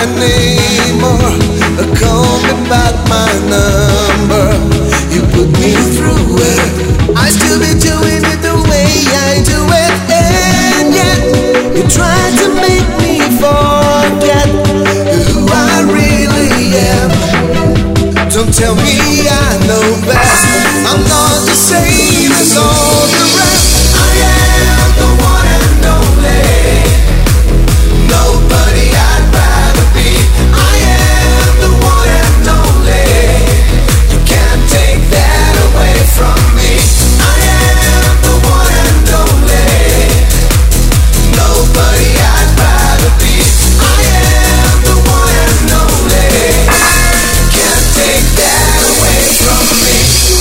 my name or call me back my number. You put me through it. I still be doing it the way I do it, and yet you try to make me forget who I really am. Don't tell me I know best. I'm not the same as all the rest. I am the one and only. Nobody I'd rather be. I am the one and only. You can't take that away from me. I am the one and only. Nobody I'd rather be. I am the one and only. You can't take that away from me.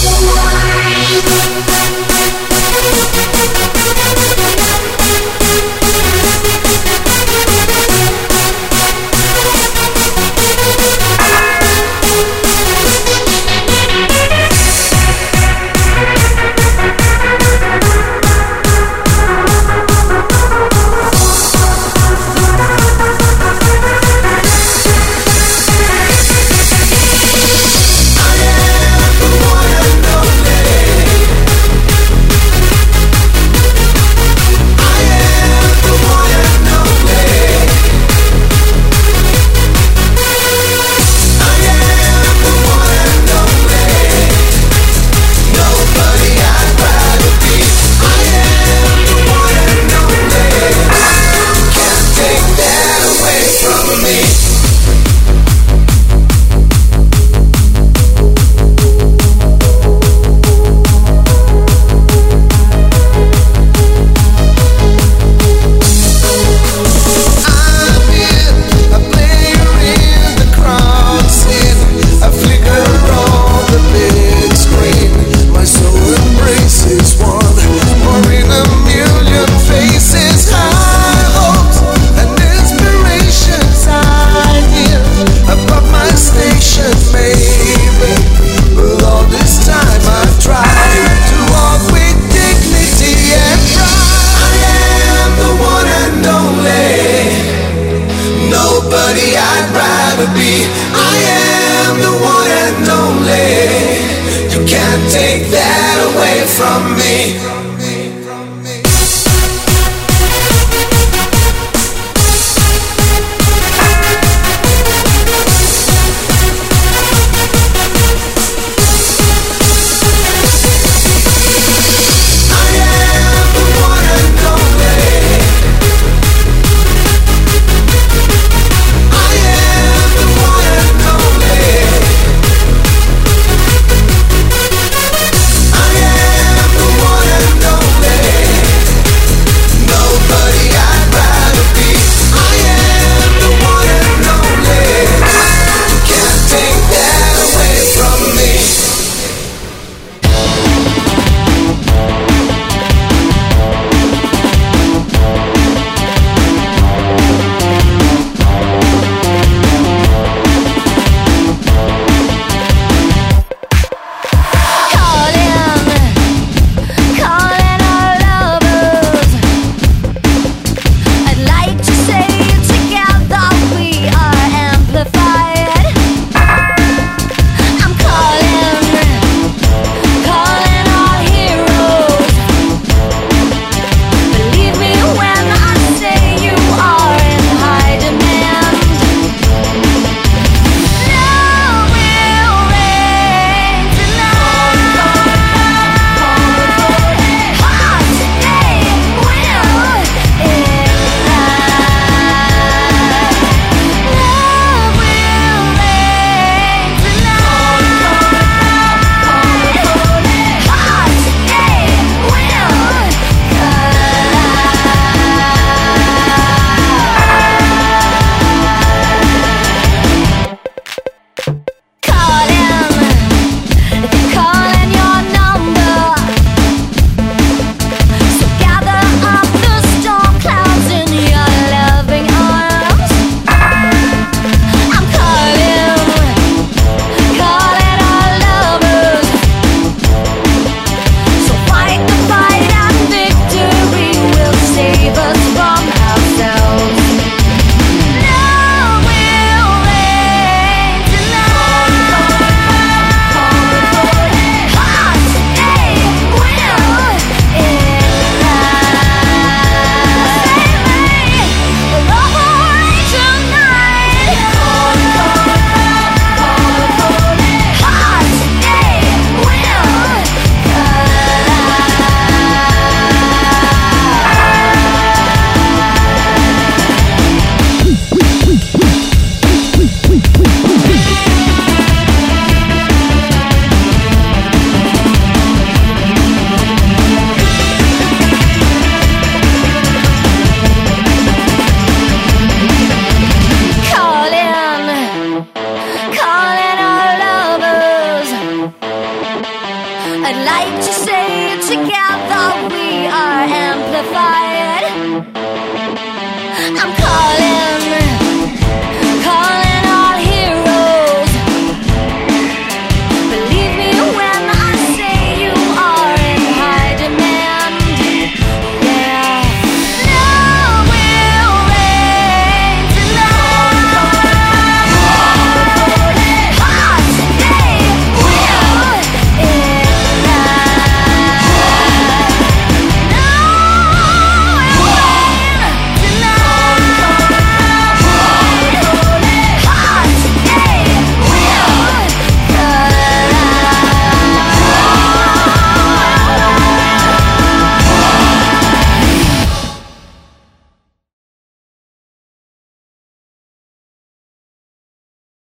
Nobody I'd rather be. I am the one and only. You can't take that away from me.